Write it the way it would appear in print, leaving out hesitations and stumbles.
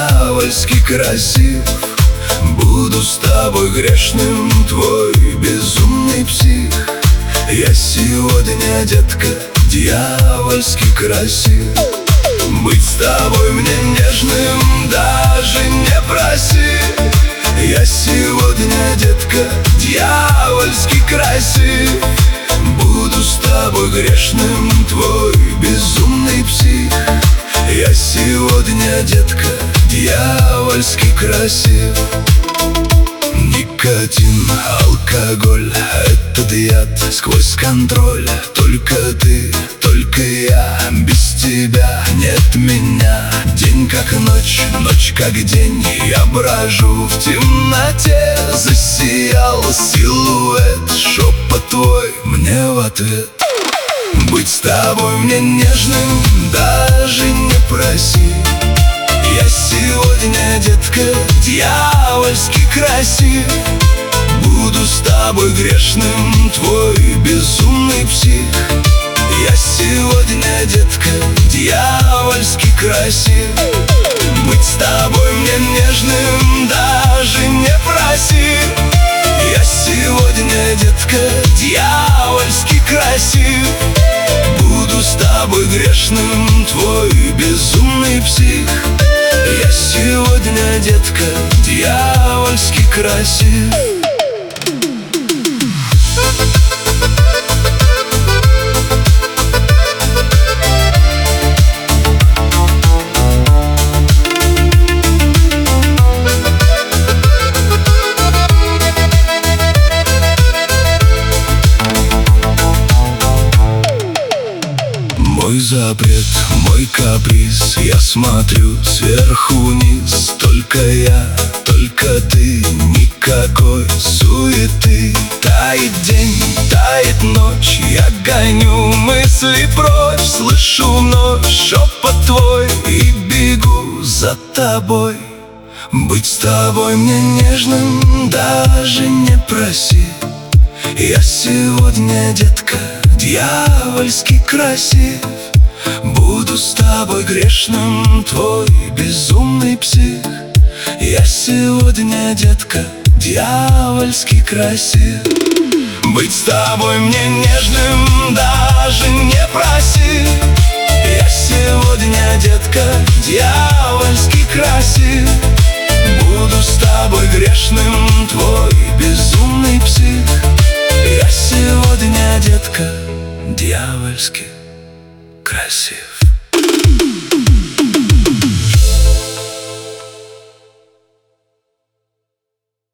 дьявольски красив. Буду с тобой грешным, твой безумный псих. Я сегодня, детка, дьявольски красив. Быть с тобой мне нежным даже не проси. Я сегодня, детка, дьявольски красив. Буду с тобой грешным, твой безумный псих. Я сегодня, детка, дьявольски красив. Никотин, алкоголь, этот яд сквозь контроль. Только ты, только я, без тебя нет меня. День как ночь, ночь как день, я брожу в темноте. Засиял силуэт, шепот твой мне в ответ. Быть с тобой мне нежным даже не проси. Я сегодня, детка, дьявольски красив. Буду с тобой грешным, твой безумный псих. Я сегодня, детка, дьявольски красив. Быть с тобой мне нежным даже не проси. Я сегодня, детка, дьявольски красив. Буду с тобой грешным, твой безумный псих. Я сегодня, детка, дьявольски красив. Мой запрет, мой каприз, я смотрю сверху вниз. Только я, только ты, никакой суеты. Тает день, тает ночь, я гоню мысли прочь. Слышу вновь шепот твой и бегу за тобой. Быть с тобой мне нежным даже не проси. Я сегодня, детка, дьявольски красив. Буду с тобой грешным, твой безумный псих. Я сегодня, детка, дьявольски красив. Быть с тобой мне нежным даже не проси. Я сегодня, детка, дьявольски красив. Буду с тобой грешным, твой безумный псих. Я сегодня, детка, дьявольски красив.